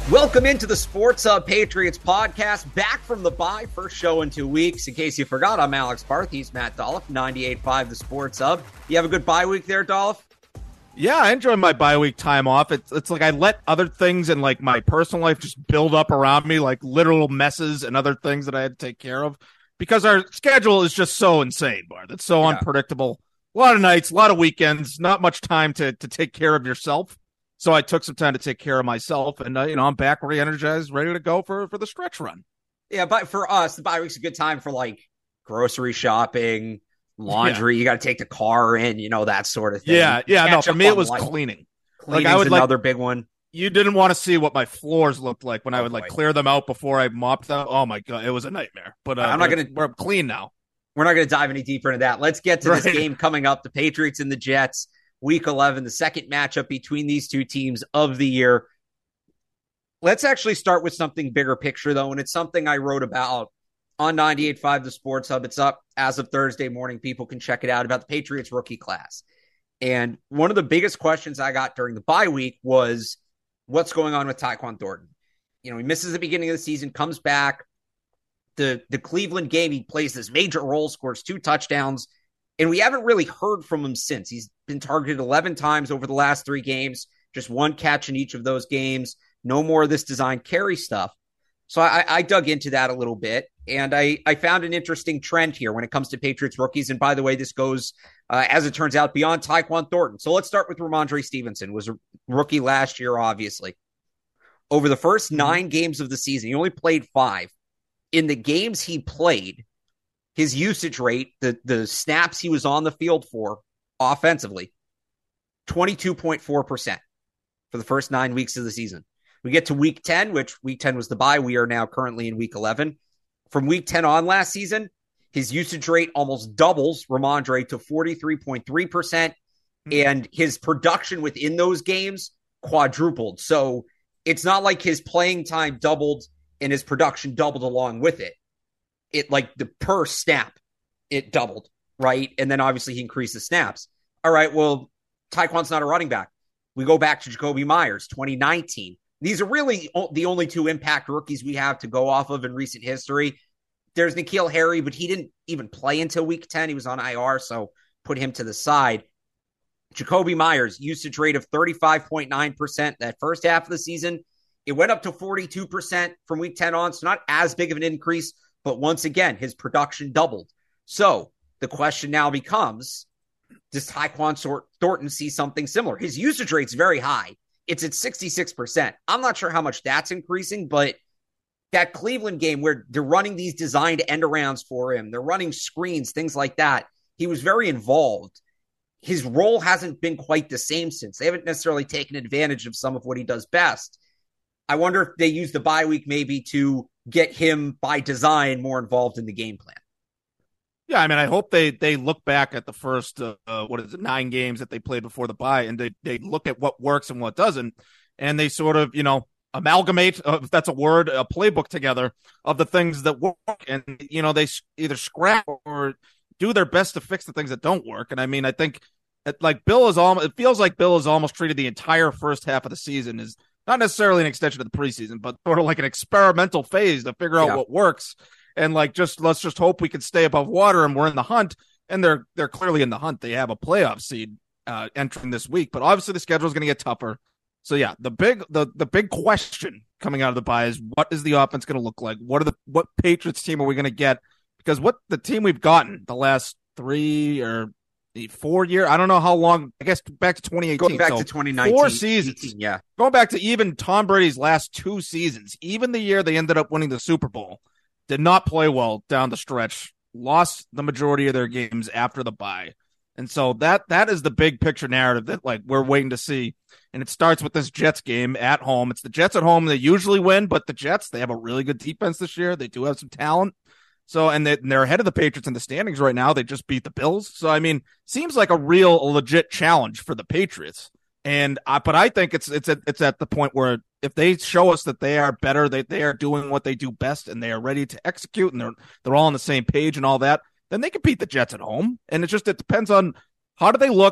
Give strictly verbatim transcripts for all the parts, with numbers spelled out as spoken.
Welcome into the Sports Hub Patriots podcast, back from the bye, first show in two weeks. In case you forgot, I'm Alex Barth. He's Matt Dolph, ninety-eight point five The Sports Hub. You have a good bye week there, Dolph? Yeah, I enjoy my bye week time off. It's it's like I let other things in like my personal life just build up around me, like literal messes and other things that I had to take care of, because our schedule is just so insane, Barth. It's so yeah. unpredictable. A lot of nights, a lot of weekends, not much time to to take care of yourself. So I took some time to take care of myself, and uh, you know, I'm back re-energized, ready to go for, for the stretch run. Yeah, but for us, the bye week's a good time for like grocery shopping, laundry. Yeah. You got to take the car in, you know, that sort of thing. Yeah, yeah. No, for me it was life. cleaning. Cleaning's like I would another like, big one. You didn't want to see what my floors looked like when oh, I would like boy. clear them out before I mopped them. Oh my god, it was a nightmare. But uh, I'm not gonna. We're clean now. We're not gonna dive any deeper into that. Let's get to right. this game coming up: the Patriots and the Jets. Week eleven, the second matchup between these two teams of the year. Let's actually start with something bigger picture, though, and it's something I wrote about on ninety-eight point five The Sports Hub. It's up as of Thursday morning. People can check it out about the Patriots rookie class. And one of the biggest questions I got during the bye week was, what's going on with Tyquan Thornton? You know, he misses the beginning of the season, comes back. The, the Cleveland game, he plays this major role, scores two touchdowns. And we haven't really heard from him since. He's been targeted eleven times over the last three games, just one catch in each of those games. No more of this design carry stuff. So I, I dug into that a little bit, and I, I found an interesting trend here when it comes to Patriots rookies. And by the way, this goes, uh, as it turns out, beyond Tyquan Thornton. So let's start with Ramondre Stevenson, was a rookie last year, obviously. Over the first nine games of the season, he only played five. In the games he played, his usage rate, the, the snaps he was on the field for offensively, twenty-two point four percent for the first nine weeks of the season. We get to week ten, which week ten was the bye. We are now currently in week eleven. From week ten on last season, his usage rate almost doubles Ramondre to forty-three point three percent, mm-hmm. and his production within those games quadrupled. So it's not like his playing time doubled and his production doubled along with it. It like the per snap, it doubled, right? And then obviously he increased the snaps. All right, well, Tyquan's not a running back. We go back to Jakobi Meyers, twenty nineteen. These are really the only two impact rookies we have to go off of in recent history. There's N'Keal Harry, but he didn't even play until week ten. He was on I R, so put him to the side. Jakobi Meyers, usage rate of thirty-five point nine percent that first half of the season. It went up to forty-two percent from week ten on, so not as big of an increase. But once again, his production doubled. So the question now becomes, does Tyquan Thornton see something similar? His usage rate's very high. It's at sixty-six percent. I'm not sure how much that's increasing, but that Cleveland game where they're running these designed end arounds for him, they're running screens, things like that. He was very involved. His role hasn't been quite the same since. They haven't necessarily taken advantage of some of what he does best. I wonder if they use the bye week maybe to get him by design more involved in the game plan. Yeah, I mean, I hope they they look back at the first, uh, uh, what is it, nine games that they played before the bye, and they, they look at what works and what doesn't, and they sort of, you know, amalgamate, uh, if that's a word, a playbook together of the things that work, and, you know, they either scrap or do their best to fix the things that don't work. And I mean, I think, it, like, Bill is almost, it feels like Bill has almost treated the entire first half of the season as not necessarily an extension of the preseason, but sort of like an experimental phase to figure out yeah. what works. And like, just let's just hope we can stay above water and we're in the hunt. And they're they're clearly in the hunt. They have a playoff seed uh, entering this week, but obviously the schedule is going to get tougher. So yeah, the big the the big question coming out of the bye is, what is the offense going to look like? What are the what Patriots team are we going to get? Because what the team we've gotten the last three or the four year, I don't know how long, I guess back to twenty eighteen. Going back so to twenty nineteen. Four seasons. eighteen, yeah. Going back to even Tom Brady's last two seasons, even the year they ended up winning the Super Bowl, did not play well down the stretch, lost the majority of their games after the bye. And so that that is the big picture narrative that like we're waiting to see. And it starts with this Jets game at home. It's the Jets at home. They usually win, but the Jets, they have a really good defense this year. They do have some talent. So, and, they, and they're ahead of the Patriots in the standings right now. They just beat the Bills. So, I mean, seems like a real a legit challenge for the Patriots. And, I, but I think it's, it's, at, it's at the point where if they show us that they are better, they, they are doing what they do best and they are ready to execute and they're, they're all on the same page and all that, then they can beat the Jets at home. And it just, it depends on how do they look?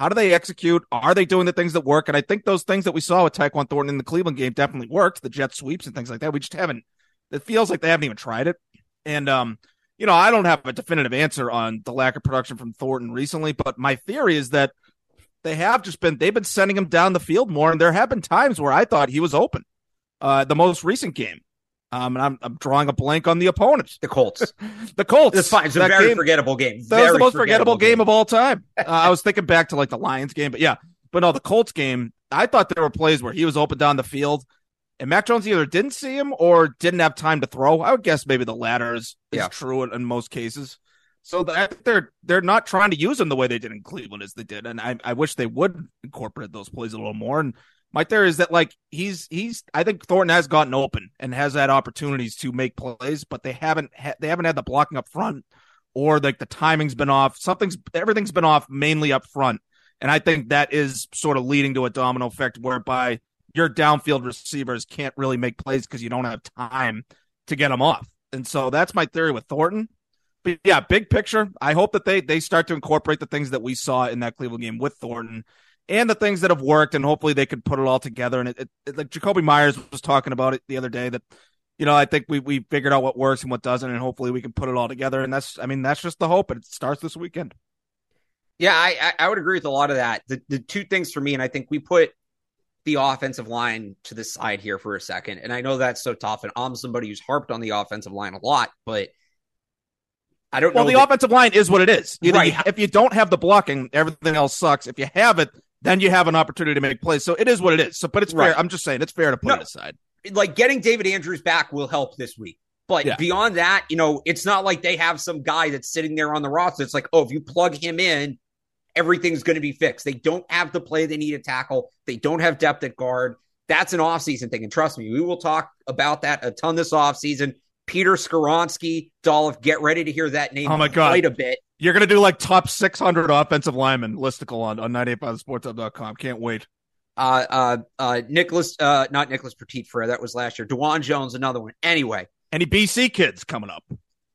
How do they execute? Are they doing the things that work? And I think those things that we saw with Tyquan Thornton in the Cleveland game definitely worked. The jet sweeps and things like that. We just haven't. It feels like they haven't even tried it. And um, you know, I don't have a definitive answer on the lack of production from Thornton recently, but my theory is that they have just been they've been sending him down the field more, and there have been times where I thought he was open. Uh, the most recent game. Um, and I'm, I'm drawing a blank on the opponent. The Colts. the Colts. It's fine. It's a very game, forgettable game. That very was the most forgettable, forgettable game. game of all time. uh, I was thinking back to like the Lions game, but yeah. But no, the Colts game, I thought there were plays where he was open down the field, and Mac Jones either didn't see him or didn't have time to throw. I would guess maybe the latter is, is yeah. true in, in most cases. So that they're they're not trying to use him the way they did in Cleveland as they did, and I, I wish they would incorporate those plays a little more. And my theory is that, like, he's, he's, I think Thornton has gotten open and has had opportunities to make plays, but they haven't, ha- they haven't had the blocking up front, or like the timing's been off. Something's, everything's been off mainly up front. And I think that is sort of leading to a domino effect whereby your downfield receivers can't really make plays because you don't have time to get them off. And so that's my theory with Thornton. But yeah, big picture, I hope that they, they start to incorporate the things that we saw in that Cleveland game with Thornton, and the things that have worked, and hopefully they could put it all together. And it, it, it, like Jacoby Myers was talking about it the other day, that, you know, I think we we figured out what works and what doesn't, and hopefully we can put it all together. And that's, I mean, that's just the hope. And it starts this weekend. Yeah, I I would agree with a lot of that. The the two things for me, and I think we put the offensive line to the side here for a second. And I know that's so tough, and I'm somebody who's harped on the offensive line a lot, but I don't well, know. Well, the that... offensive line is what it is. Either right. You, if you don't have the blocking, everything else sucks. If you have it, then you have an opportunity to make plays. So it is what it is. So, but it's fair. Right. I'm just saying it's fair to put no, it aside. Like, getting David Andrews back will help this week. But yeah. beyond that, you know, it's not like they have some guy that's sitting there on the roster. It's like, oh, if you plug him in, everything's going to be fixed. They don't have the play they need to tackle. They don't have depth at guard. That's an offseason thing. And trust me, we will talk about that a ton this offseason. Peter Skoronski, Dolph, get ready to hear that name oh my God. quite a bit. You're going to do like top six hundred offensive linemen listicle on, on ninety-eight five sports hub dot com. Can't wait. Uh, uh, uh, Nicholas, uh, not Nicholas Petit Frere. That was last year. DeJuan Jones, another one. Anyway. Any B C kids coming up?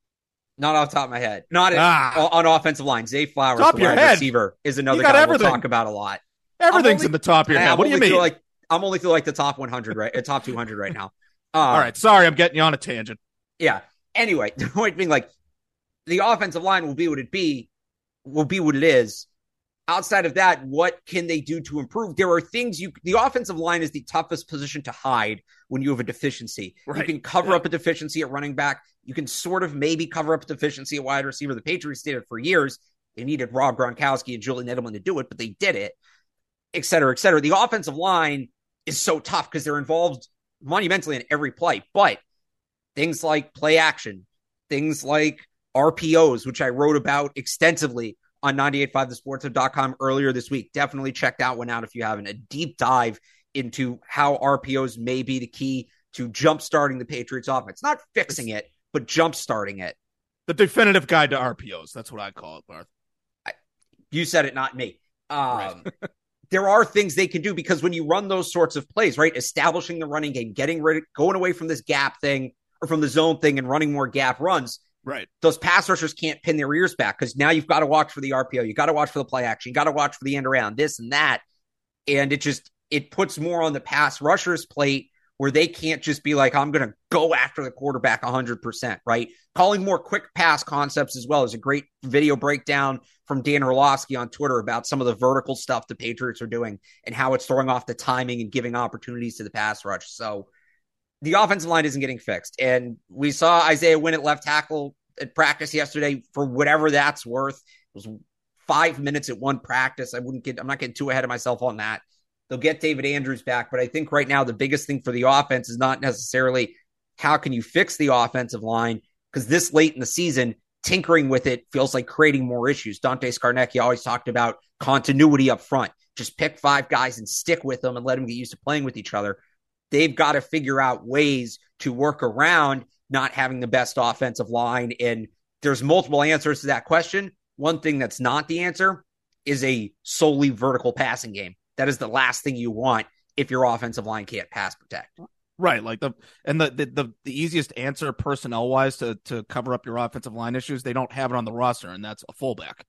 Not off the top of my head. Not ah. on offensive line. Zay Flowers, top the wide head. receiver, is another guy everything. we'll talk about a lot. Everything's only, in the top of your head. I'm what do you mean? Like, I'm only through like the top one hundred, right? top two hundred right now. Uh, All right. Sorry, I'm getting you on a tangent. Yeah. Anyway, the point being, like, the offensive line will be what it be, will be what it is. Outside of that, what can they do to improve? There are things you, the offensive line is the toughest position to hide when you have a deficiency. Right. You can cover yeah. up a deficiency at running back. You can sort of maybe cover up a deficiency at wide receiver. The Patriots did it for years. They needed Rob Gronkowski and Julian Edelman to do it, but they did it, et cetera, et cetera. The offensive line is so tough because they're involved monumentally in every play, but things like play action, things like R P Os, which I wrote about extensively on ninety-eight point five the sports hub dot com earlier this week. Definitely check that one out if you haven't. A deep dive into how R P Os may be the key to jump-starting the Patriots offense. Not fixing it, but jump-starting it. The definitive guide to R P Os. That's what I call it, Barth. I, you said it, not me. Um, right. There are things they can do, because when you run those sorts of plays, right, establishing the running game, getting rid of, going away from this gap thing, or from the zone thing, and running more gap runs, right? Those pass rushers can't pin their ears back, because now you've got to watch for the R P O. You got to watch for the play action. You got to watch for the end around, this and that. And it just, it puts more on the pass rushers plate, where they can't just be like, I'm going to go after the quarterback one hundred percent, right? Calling more quick pass concepts as well. There's a great video breakdown from Dan Orlovsky on Twitter about some of the vertical stuff the Patriots are doing and how it's throwing off the timing and giving opportunities to the pass rush. So the offensive line isn't getting fixed. And we saw Isaiah Wynn at left tackle at practice yesterday, for whatever that's worth. It was five minutes at one practice. I wouldn't get, I'm not getting too ahead of myself on that. They'll get David Andrews back. But I think right now the biggest thing for the offense is not necessarily how can you fix the offensive line, because this late in the season, tinkering with it feels like creating more issues. Dante Scarnecchia always talked about continuity up front. Just pick five guys and stick with them and let them get used to playing with each other. They've got to figure out ways to work around not having the best offensive line. And there's multiple answers to that question. One thing that's not the answer is a solely vertical passing game. That is the last thing you want if your offensive line can't pass protect. Right. Like the, and the, the, the, the easiest answer personnel wise to, to cover up your offensive line issues, they don't have it on the roster, and that's a fullback.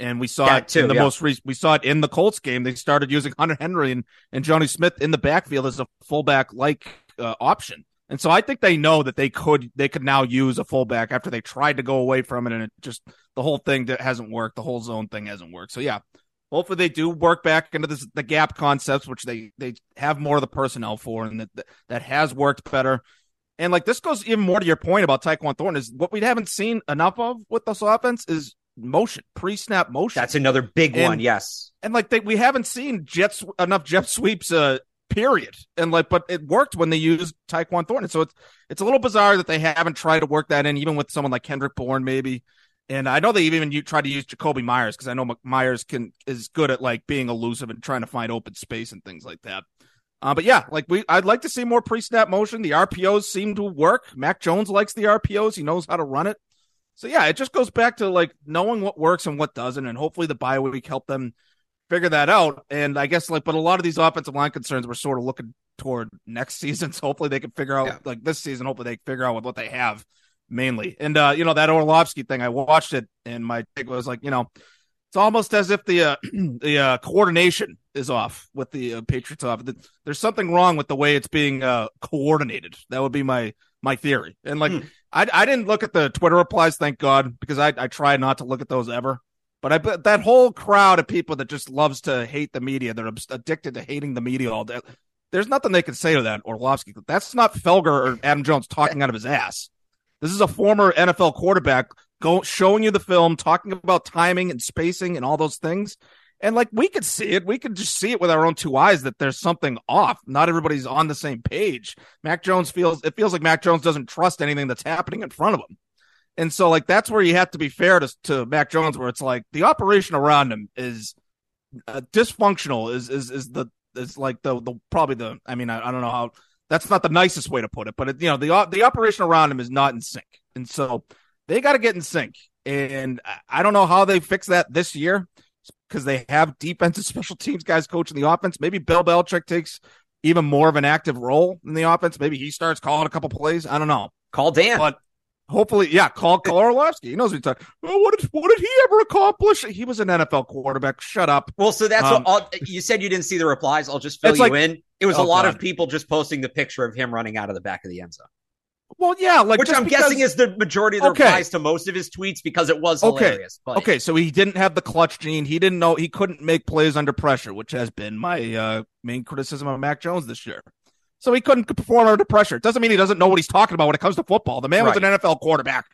And we saw that it too, in the yeah. most recent, we saw it in the Colts game. They started using Hunter Henry and, and Johnny Smith in the backfield as a fullback like uh, option. And so I think they know that they could, they could now use a fullback after they tried to go away from it. And it just, the whole thing that hasn't worked. The whole zone thing hasn't worked. So yeah, hopefully they do work back into this, the gap concepts, which they, they have more of the personnel for, and that, that has worked better. And like, this goes even more to your point about Tyquan Thornton, is what we haven't seen enough of with this offense is motion, pre-snap motion. That's another big and, one. Yes. And like they, we haven't seen jets enough jet sweeps, uh, period. And like, but it worked when they used Tyquan Thornton. So it's, it's a little bizarre that they haven't tried to work that in, even with someone like Kendrick Bourne, maybe. And I know they even you tried to use Jacoby Myers, because I know Myers can, is good at like being elusive and trying to find open space and things like that. Uh, but yeah, like we, I'd like to see more pre-snap motion. The R P Os seem to work. Mac Jones likes the R P Os. He knows how to run it. So yeah, it just goes back to like knowing what works and what doesn't, and hopefully the bye week help them figure that out. And I guess like, but a lot of these offensive line concerns, we're sort of looking toward next season. So hopefully they can figure out yeah. like this season. Hopefully they can figure out what they have mainly. And uh, you know, that Orlovsky thing, I watched it, and my take was like, you know, it's almost as if the uh, the uh, coordination is off with the uh, Patriots off. There's something wrong with the way it's being uh, coordinated. That would be my my theory. And like, hmm. I I didn't look at the Twitter replies, thank God, because I I try not to look at those ever. But I bet that whole crowd of people that just loves to hate the media, they're addicted to hating the media all day. There's nothing they can say to that Orlovsky. That's not Felger or Adam Jones talking out of his ass. This is a former N F L quarterback go, showing you the film, talking about timing and spacing and all those things. And like, we could see it. We could just see it with our own two eyes that there's something off. Not everybody's on the same page. Mac Jones feels, it feels like Mac Jones doesn't trust anything that's happening in front of him. And so like, that's where you have to be fair to, to Mac Jones, where it's like the operation around him is uh, dysfunctional is, is, is the, is like the, the, probably the, I mean, I, I don't know how, that's not the nicest way to put it, but it, you know, the, the operation around him is not in sync. And so they got to get in sync. And I don't know how they fix that this year, because they have defensive special teams guys coaching the offense. Maybe Bill Belichick takes even more of an active role in the offense. Maybe he starts calling a couple plays. I don't know. Call Dan. But hopefully, yeah, call, call Orlovsky. He knows what he's talking. Oh, what did, what did he ever accomplish? He was an N F L quarterback. Shut up. Well, so that's um, what I'll, you said you didn't see the replies. I'll just fill you like, in. It was oh, a lot God. of people just posting the picture of him running out of the back of the end zone. Well, yeah, like which I'm because, guessing is the majority of the okay. replies to most of his tweets, because it was hilarious. Okay. But. okay, so he didn't have the clutch gene. He didn't know he couldn't make plays under pressure, which has been my uh, main criticism of Mac Jones this year. So he couldn't perform under pressure. It doesn't mean he doesn't know what he's talking about when it comes to football. The man right. was an N F L quarterback.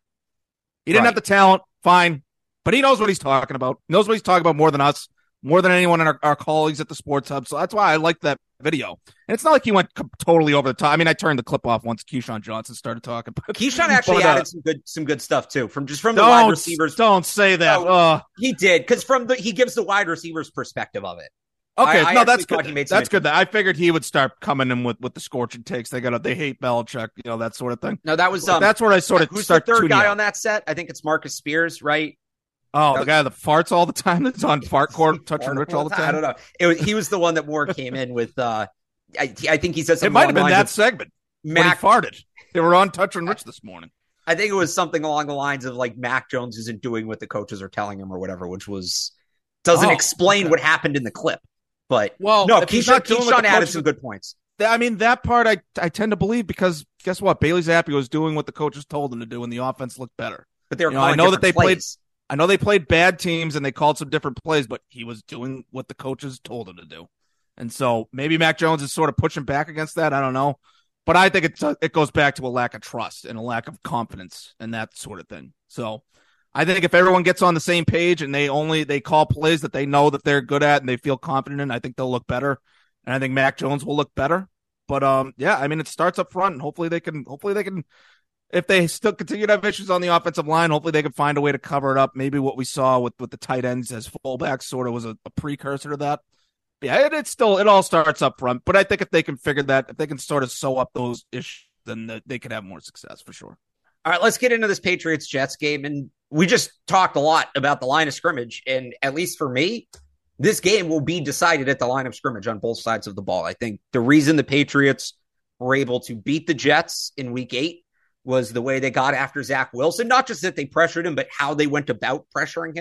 He didn't right. have the talent, fine, but he knows what he's talking about. He knows what he's talking about more than us, more than anyone in our, our colleagues at the Sports Hub. So that's why I like that video. And it's not like he went totally over the top. I mean, I turned the clip off once Keyshawn Johnson started talking. But, Keyshawn actually but, uh, added some good some good stuff too, from just from the wide receivers. Don't say that. Oh, uh, he did, because from the he gives the wide receivers perspective of it. Okay, I, no, I that's good. That's good. That I figured he would start coming in with, with the scorching takes. They got they hate Belichick, you know, that sort of thing. No, that was um, that's where I sort of who's start. the third guy out. on that set? I think it's Marcus Spears, right? Oh, that the guy that farts all the time. That's on Fart Court, touching Rich all the time. I don't know. It was, he was the one that more came in with. Uh, I, I think he said something. It might have been that segment. Mac when he farted. They were on Touching Rich this morning. I think it was something along the lines of like Mac Jones isn't doing what the coaches are telling him or whatever, which was doesn't oh, explain okay. what happened in the clip. But well, no, Keyshawn, Keyshawn added some good points. I mean, that part I I tend to believe, because guess what? Bailey Zappi was doing what the coaches told him to do, and the offense looked better. But they were you know, I know that they plays. played. I know they played bad teams and they called some different plays, but he was doing what the coaches told him to do. And so maybe Mac Jones is sort of pushing back against that. I don't know. But I think it, it goes back to a lack of trust and a lack of confidence and that sort of thing. So I think if everyone gets on the same page and they only they call plays that they know that they're good at and they feel confident in, I think they'll look better. And I think Mac Jones will look better. But um, yeah, I mean, it starts up front, and hopefully they can, hopefully they can, if they still continue to have issues on the offensive line, hopefully they can find a way to cover it up. Maybe what we saw with, with the tight ends as fullbacks sort of was a, a precursor to that. Yeah, it, it's still, it all starts up front. But I think if they can figure that, if they can sort of sew up those issues, then the, they could have more success for sure. All right, let's get into this Patriots-Jets game. And we just talked a lot about the line of scrimmage. And at least for me, this game will be decided at the line of scrimmage on both sides of the ball. I think the reason the Patriots were able to beat the Jets in week eight was the way they got after Zach Wilson. Not just that they pressured him, but how they went about pressuring him.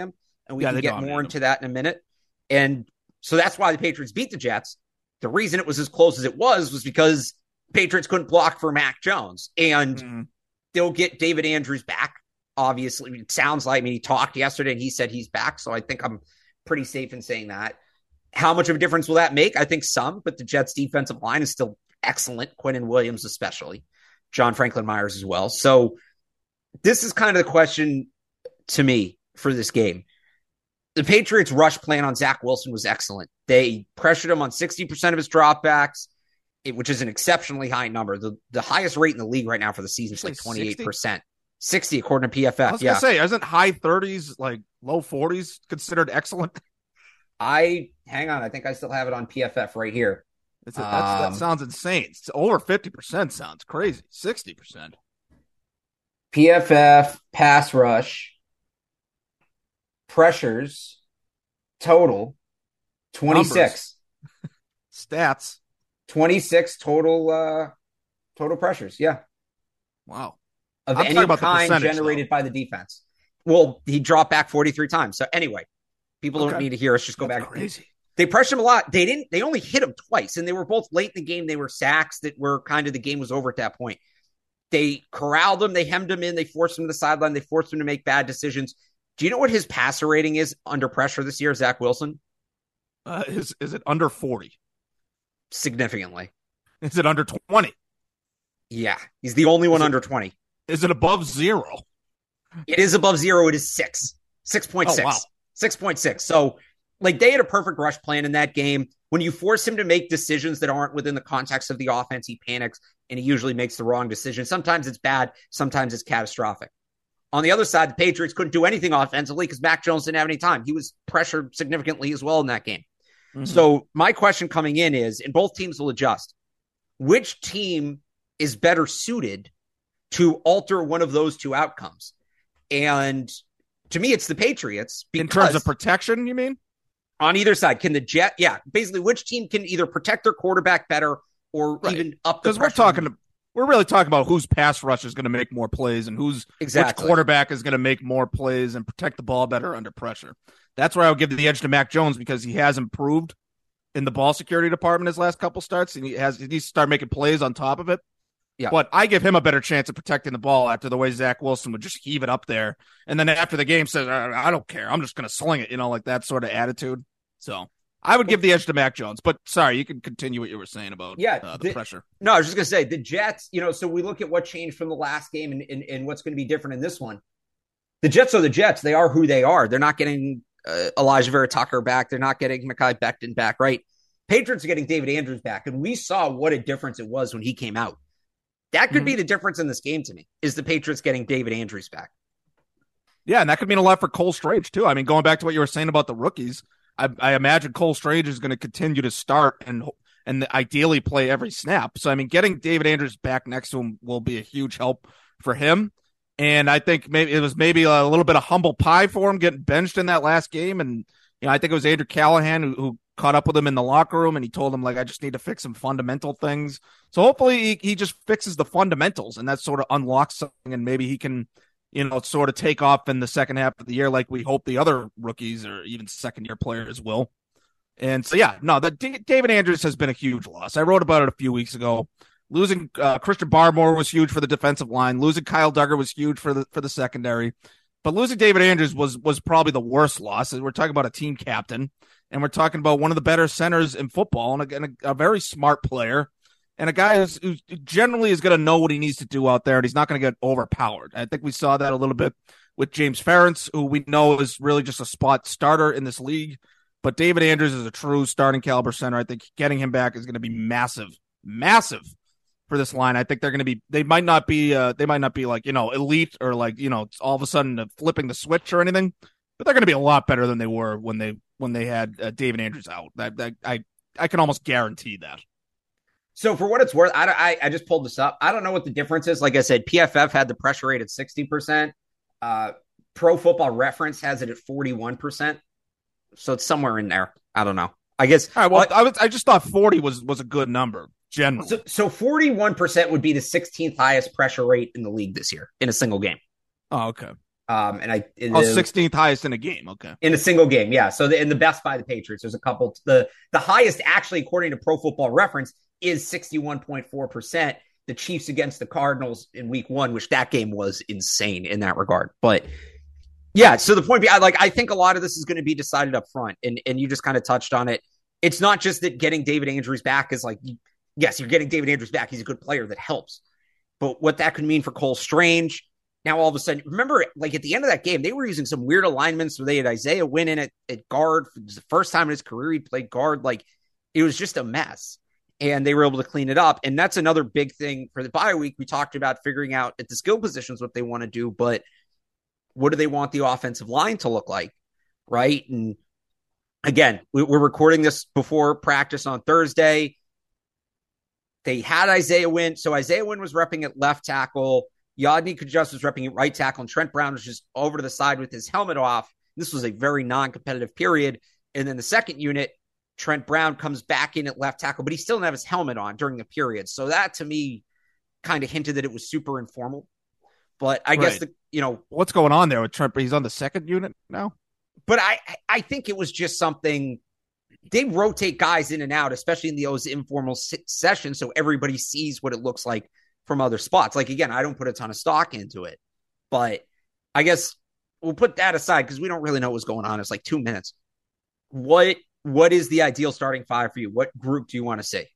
and we yeah, can get more into that in a minute. And so that's why the Patriots beat the Jets. The reason it was as close as it was was because Patriots couldn't block for Mac Jones, and mm-hmm. they'll get David Andrews back. Obviously, it sounds like, I mean, he talked yesterday and he said he's back. So I think I'm pretty safe in saying that. How much of a difference will that make? I think some, but the Jets defensive line is still excellent. Quinnen Williams, especially John Franklin Myers as well. So this is kind of the question to me for this game. The Patriots rush plan on Zach Wilson was excellent. They pressured him on sixty percent of his dropbacks, which is an exceptionally high number. The the highest rate in the league right now for the season is like twenty-eight percent. sixty according to P F F. I was yeah. going to say, isn't high thirties, like low forties considered excellent? I, hang on, I think I still have it on P F F right here. It's a, that's, um, that sounds insane. It's over fifty percent sounds crazy. sixty percent. P F F pass rush pressures total twenty-six. Stats. twenty-six total uh, total pressures. Yeah. Wow. Of I'm any about kind generated though. by the defense. Well, he dropped back forty-three times. So anyway, people okay. don't need to hear us. Just go That's back. Crazy. They pressured him a lot. They didn't. They only hit him twice, and they were both late in the game. They were sacks that were kind of the game was over at that point. They corralled him. They hemmed him in. They forced him to the sideline. They forced him to make bad decisions. Do you know what his passer rating is under pressure this year, Zach Wilson? Uh, is is it under forty? Significantly. Is it under twenty? Yeah, he's the only one is under it, twenty. Is it above zero? It is above zero. It is six. six point six. Oh, wow. six point six. So, like, they had a perfect rush plan in that game. When you force him to make decisions that aren't within the context of the offense, he panics, and he usually makes the wrong decision. Sometimes it's bad. Sometimes it's catastrophic. On the other side, the Patriots couldn't do anything offensively because Mac Jones didn't have any time. He was pressured significantly as well in that game. Mm-hmm. So my question coming in is, and both teams will adjust, which team is better suited to alter one of those two outcomes? And to me, it's the Patriots. In terms of protection, you mean? On either side, can the Jet, yeah, basically which team can either protect their quarterback better or right. even up the Because we're talking, we're really talking about whose pass rush is going to make more plays and whose exactly. which quarterback is going to make more plays and protect the ball better under pressure. That's where I would give the edge to Mac Jones because he has improved in the ball security department his last couple starts, and he has he needs to start making plays on top of it. Yeah. But I give him a better chance of protecting the ball after the way Zach Wilson would just heave it up there. And then after the game says, I don't care. I'm just going to sling it, you know, like that sort of attitude. So I would give the edge to Mac Jones. But sorry, you can continue what you were saying about yeah, uh, the, the pressure. No, I was just going to say the Jets, you know, so we look at what changed from the last game and, and, and what's going to be different in this one. The Jets are the Jets. They are who they are. They're not getting uh, Elijah Vera Tucker back. They're not getting Mekhi Becton back, right? Patriots are getting David Andrews back. And we saw what a difference it was when he came out. That could mm-hmm. be the difference in this game to me, is the Patriots getting David Andrews back. Yeah, and that could mean a lot for Cole Strange, too. I mean, going back to what you were saying about the rookies, I, I imagine Cole Strange is going to continue to start and and ideally play every snap. So, I mean, getting David Andrews back next to him will be a huge help for him. And I think maybe it was maybe a little bit of humble pie for him getting benched in that last game. And, you know, I think it was Andrew Callahan who, who caught up with him in the locker room, and he told him, like, I just need to fix some fundamental things. So hopefully he, he just fixes the fundamentals, and that sort of unlocks something, and maybe he can, you know, sort of take off in the second half of the year like we hope the other rookies or even second-year players will. And so, yeah, no, the, D- David Andrews has been a huge loss. I wrote about it a few weeks ago. Losing uh, Christian Barmore was huge for the defensive line. Losing Kyle Duggar was huge for the for the secondary. But losing David Andrews was was probably the worst loss. We're talking about a team captain, and we're talking about one of the better centers in football, and a, and a, a very smart player, and a guy who's, who generally is going to know what he needs to do out there, and he's not going to get overpowered. I think we saw that a little bit with James Ferentz, who we know is really just a spot starter in this league. But David Andrews is a true starting caliber center. I think getting him back is going to be massive, massive for this line. I think they're going to be, they might not be, uh, they might not be like, you know, elite or like, you know, all of a sudden uh, flipping the switch or anything, but they're going to be a lot better than they were when they, when they had uh, David Andrews out. That, that I, I can almost guarantee that. So for what it's worth, I, I, I just pulled this up. I don't know what the difference is. Like I said, P F F had the pressure rate at sixty percent. Uh, Pro Football Reference has it at forty-one percent. So it's somewhere in there. I don't know. I guess. All right. Well, I, was, I just thought forty was, was a good number. Generally. So, so forty-one percent would be the sixteenth highest pressure rate in the league this year in a single game. Oh, okay. Um, and I in Oh, the, sixteenth highest in a game. Okay. in a single game, yeah. So the, in the best by the Patriots, there's a couple. The the highest actually, according to Pro Football Reference, is sixty-one point four percent. The Chiefs against the Cardinals in Week One, which that game was insane in that regard. But yeah, so the point being, like, I think a lot of this is going to be decided up front, and and you just kind of touched on it. It's not just that getting David Andrews back is like, yes, you're getting David Andrews back. He's a good player that helps, but what that could mean for Cole Strange. Now, all of a sudden, remember, like at the end of that game, they were using some weird alignments where they had Isaiah Wynn in at, at guard. It was the first time in his career he played guard. Like, it was just a mess, and they were able to clean it up. And that's another big thing for the bye week. We talked about figuring out at the skill positions what they want to do, but what do they want the offensive line to look like, right? And again, we're recording this before practice on Thursday. They had Isaiah Wynn. So Isaiah Wynn was repping at left tackle. Yodny Kajust was repping at right tackle, and Trent Brown was just over to the side with his helmet off. This was a very non-competitive period. And then the second unit, Trent Brown comes back in at left tackle, but he still didn't have his helmet on during the period. So that, to me, kind of hinted that it was super informal. But I right. guess, the you know. What's going on there with Trent? He's on the second unit now? But I, I think it was just something. They rotate guys in and out, especially in those informal sessions, so everybody sees what it looks like from other spots. Like, again, I don't put a ton of stock into it, but I guess we'll put that aside because we don't really know what's going on. It's like two minutes. What What is the ideal starting five for you? What group do you want to see?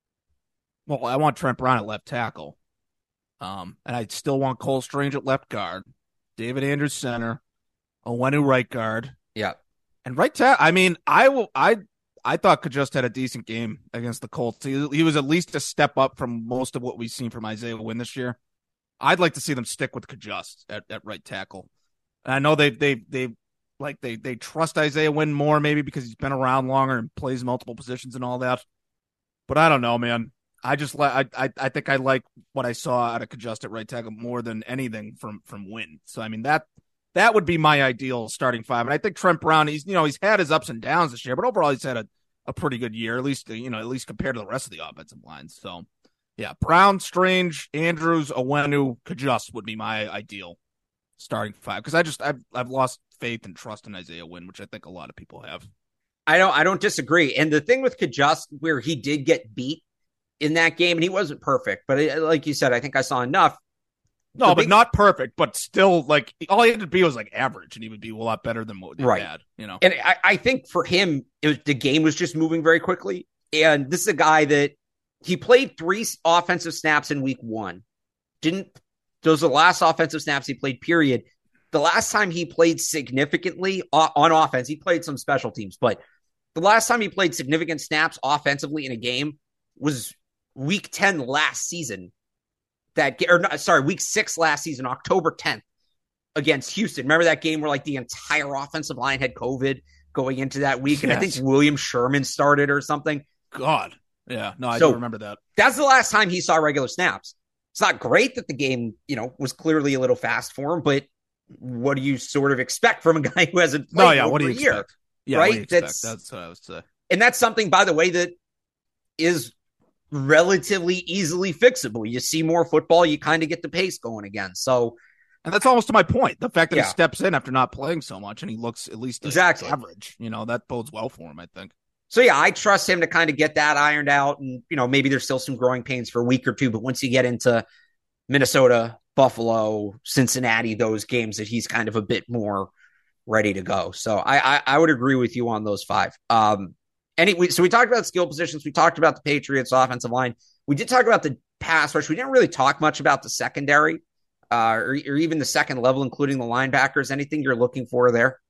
Well, I want Trent Brown at left tackle. Um, and I still want Cole Strange at left guard, David Andrews center, Onwenu right guard. Yeah. And right tackle, I mean, I will, I, I thought Kajust had a decent game against the Colts. He, he was at least a step up from most of what we've seen from Isaiah Wynn this year. I'd like to see them stick with Kajust at, at right tackle. And I know they they they like they they trust Isaiah Wynn more maybe because he's been around longer and plays multiple positions and all that. But I don't know, man. I just like I, I I think I like what I saw out of Kajust at right tackle more than anything from from Wynn. So I mean that that would be my ideal starting five. And I think Trent Brown, he's you know he's had his ups and downs this year, but overall he's had a, a pretty good year, at least you know at least compared to the rest of the offensive lines. So yeah, Brown, Strange, Andrews, Onwenu, Kajust would be my ideal starting five because I just I've I've lost faith and trust in Isaiah Wynn, which I think a lot of people have. I don't I don't disagree. And the thing with Kajust, where he did get beat in that game, and he wasn't perfect, but it, like you said, I think I saw enough. No, the but big... not perfect, but still, like, all he had to be was, like, average, and he would be a lot better than what he right. had, you know? And I, I think for him, it was, the game was just moving very quickly, and this is a guy that he played three offensive snaps in week one. Didn't, those are the last offensive snaps he played, period. The last time he played significantly on offense, he played some special teams, but the last time he played significant snaps offensively in a game was week ten last season, that or not, sorry, week six last season, October tenth against Houston. Remember that game where like the entire offensive line had COVID going into that week, yes. and I think William Sherman started or something. God, yeah, no, I so, don't remember that. That's the last time he saw regular snaps. It's not great that the game, you know, was clearly a little fast for him, but what do you sort of expect from a guy who hasn't played no, yeah, over what do you a year? Expect? Yeah, right? What do you expect? That's that's what I was saying. And that's something, by the way, that is relatively easily fixable. You see more football, you kind of get the pace going again. So, and that's almost to my point. The fact that yeah. he steps in after not playing so much and he looks at least exactly average, you know, that bodes well for him, I think. So yeah, I trust him to kind of get that ironed out. And, you know, maybe there's still some growing pains for a week or two, but once you get into Minnesota, Buffalo, Cincinnati, those games that he's kind of a bit more ready to go. So I, I, I would agree with you on those five. Um, Anyway, so we talked about skill positions. We talked about the Patriots offensive line. We did talk about the pass rush. We didn't really talk much about the secondary uh, or, or even the second level, including the linebackers. Anything you're looking for there?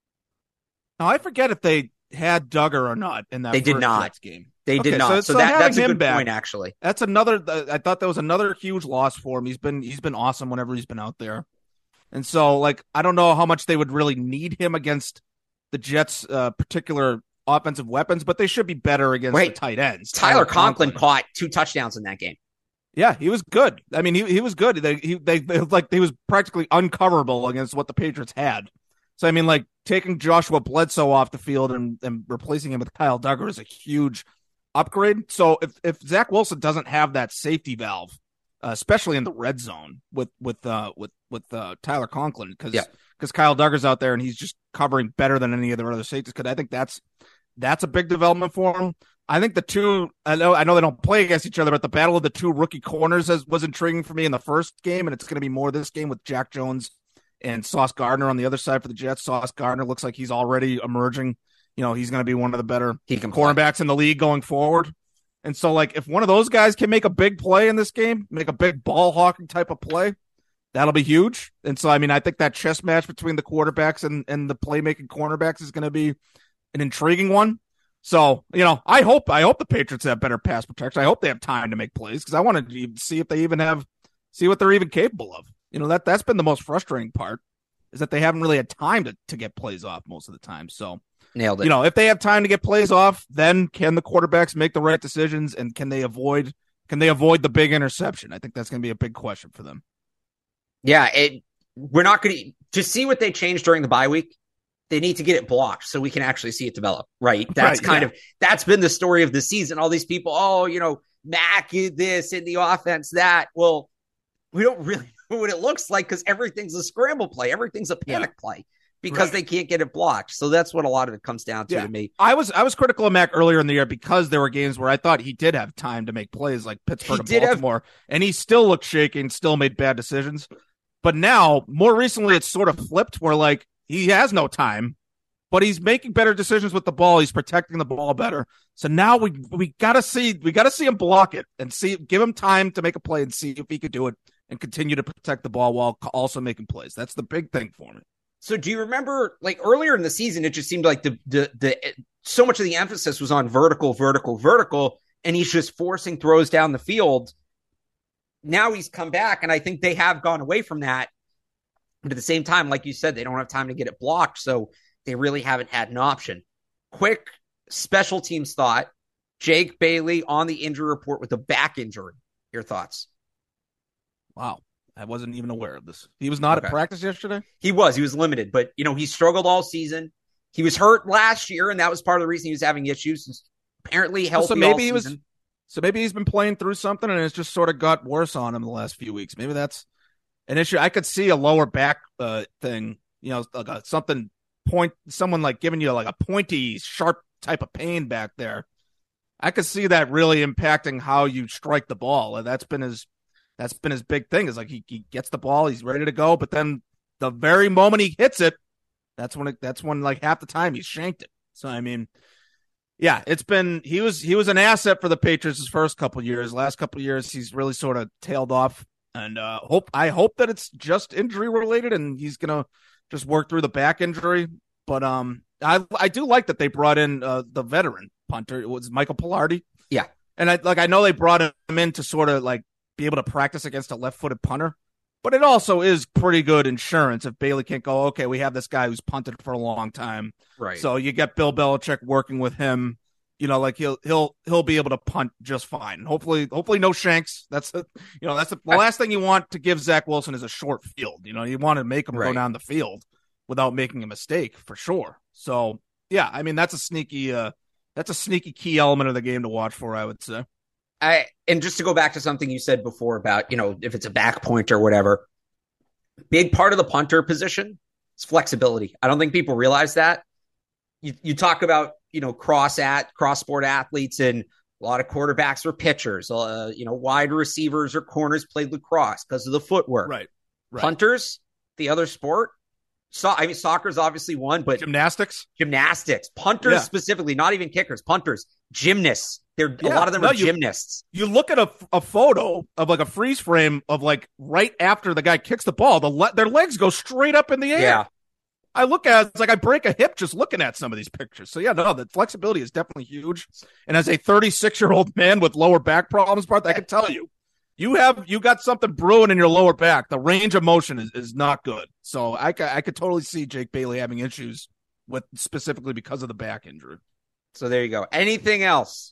Now, I forget if they had Duggar or not in that they first did not. Jets game. They okay, did not. So, so, so that, that's a good back, point, actually. That's another. I thought that was another huge loss for him. He's been he's been awesome whenever he's been out there. And so, like, I don't know how much they would really need him against the Jets' uh, particular offensive weapons, but they should be better against Wait, the tight ends. Tyler, Tyler Conklin, Conklin caught two touchdowns in that game. Yeah, he was good. I mean, he he was good. They he they, they like he was practically uncoverable against what the Patriots had. So I mean, like taking Joshua Bledsoe off the field and, and replacing him with Kyle Duggar is a huge upgrade. So if if Zach Wilson doesn't have that safety valve uh, especially in the red zone with with uh, with with uh, Tyler Conklin, because Yeah. because Kyle Duggar's out there and he's just covering better than any of the other safeties. Because I think that's that's a big development for him. I think the two, I know I know they don't play against each other, but the battle of the two rookie corners has, was intriguing for me in the first game, and it's going to be more this game with Jack Jones and Sauce Gardner on the other side for the Jets. Sauce Gardner looks like he's already emerging. You know, he's going to be one of the better cornerbacks in the league going forward. And so, like, if one of those guys can make a big play in this game, make a big ball hawking type of play, that'll be huge. And so, I mean, I think that chess match between the quarterbacks and, and the playmaking cornerbacks is going to be an intriguing one. So, you know, I hope I hope the Patriots have better pass protection. I hope they have time to make plays, because I want to see if they even have, see what they're even capable of. You know, that, that's been the most frustrating part, is that they haven't really had time to, to get plays off most of the time. So, nailed it. You know, if they have time to get plays off, then can the quarterbacks make the right decisions, and can they avoid can they avoid the big interception? I think that's going to be a big question for them. Yeah, it, we're not going to to see what they changed during the bye week. They need to get it blocked so we can actually see it develop, right? That's right, kind yeah. of, that's been the story of the season. All these people, oh, you know, Mac this in the offense, that. Well, we don't really know what it looks like, because everything's a scramble play. Everything's a panic yeah. play, because right. they can't get it blocked. So that's what a lot of it comes down to yeah. to me. I was I was critical of Mac earlier in the year, because there were games where I thought he did have time to make plays, like Pittsburgh and Baltimore, have... and he still looked shaky and still made bad decisions. But now, more recently, it's sort of flipped, where, like, he has no time, but he's making better decisions with the ball. He's protecting the ball better. So now we we gotta see we gotta see him block it, and see give him time to make a play and see if he could do it and continue to protect the ball while also making plays. That's the big thing for me. So do you remember, like, earlier in the season, it just seemed like the the the so much of the emphasis was on vertical, vertical, vertical, and he's just forcing throws down the field. Now he's come back, and I think they have gone away from that. But at the same time, like you said, they don't have time to get it blocked, so they really haven't had an option. Quick special teams thought. Jake Bailey on the injury report with a back injury. Your thoughts? Wow. I wasn't even aware of this. He was not okay. at practice yesterday? He was. He was limited, but, you know, he struggled all season. He was hurt last year, and that was part of the reason he was having issues. He's apparently healthy so maybe all he season. Was, so maybe he's been playing through something, and it's just sort of got worse on him the last few weeks. Maybe that's an issue. I could see a lower back uh, thing, you know, like a, something point, someone like giving you like a pointy, sharp type of pain back there. I could see that really impacting how you strike the ball. And that's been his That's been his big thing, is like he, he gets the ball, he's ready to go, but then the very moment he hits it, that's when it, that's when like half the time he's shanked it. So I mean, yeah, it's been he was he was an asset for the Patriots his first couple of years. Last couple of years, he's really sort of tailed off, and uh, hope I hope that it's just injury related, and he's gonna just work through the back injury. But um, I I do like that they brought in uh, the veteran punter. It was Michael Pilardi. Yeah, and I like I know they brought him in to sort of like be able to practice against a left-footed punter, but it also is pretty good insurance if Bailey can't go, okay, we have this guy who's punted for a long time. Right. So you get Bill Belichick working with him, you know, like he'll, he'll, he'll be able to punt just fine. Hopefully, hopefully no shanks. That's the, you know, that's the, the last thing you want to give Zach Wilson is a short field. You know, you want to make him right. go down the field without making a mistake for sure. So yeah, I mean, that's a sneaky, uh, that's a sneaky key element of the game to watch for, I would say. I, and just to go back to something you said before about, you know, if it's a back point or whatever, big part of the punter position is flexibility. I don't think people realize that. You you talk about, you know, cross at cross sport athletes, and a lot of quarterbacks were pitchers. Uh, you know, wide receivers or corners played lacrosse because of the footwork. Right. right. Punters, the other sport. So I mean, soccer's obviously one, but gymnastics, gymnastics, punters yeah. specifically, not even kickers, punters, gymnasts. They're yeah. a lot of them no, are you, gymnasts. You look at a, a photo of like a freeze frame of like right after the guy kicks the ball, the le- their legs go straight up in the air. Yeah. I look at it, it's like I break a hip just looking at some of these pictures. So yeah, no, the flexibility is definitely huge. And as a thirty-six year old man with lower back problems, Bart, I can tell you, you have you got something brewing in your lower back. The range of motion is, is not good. So I, I could totally see Jake Bailey having issues with specifically because of the back injury. So there you go. Anything else?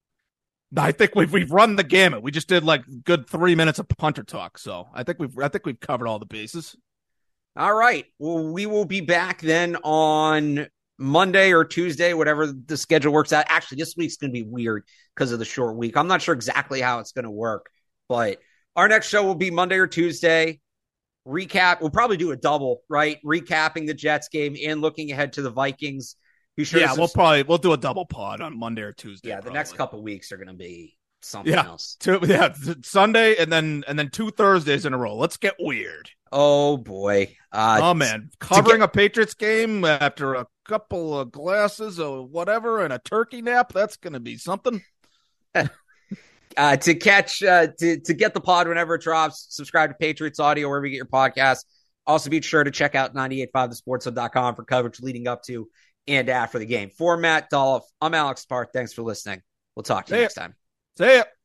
I think we've we've run the gamut. We just did like good three minutes of punter talk. So I think we've I think we've covered all the bases. All right. Well, we will be back then on Monday or Tuesday, whatever the schedule works out. Actually, this week's going to be weird because of the short week. I'm not sure exactly how it's going to work, but Our next show will be Monday or Tuesday. Recap. We'll probably do a double, right? Recapping the Jets game and looking ahead to the Vikings. Be sure. Yeah, subs- we'll probably we'll do a double pod on Monday or Tuesday. Yeah, the probably. next couple weeks are going to be something yeah, else. Two, yeah, Sunday and then and then two Thursdays in a row. Let's get weird. Oh boy. Uh, oh man, covering get- a Patriots game after a couple of glasses or whatever and a turkey nap. That's going to be something. uh, to catch uh, to to get the pod whenever it drops, subscribe to Patriots Audio wherever you get your podcast. Also, be sure to check out ninety-eight point five the sports hub dot com for coverage leading up to and after the game. For Matt Dolph, I'm Alex Park. Thanks for listening. We'll talk to you See next ya. time. See ya.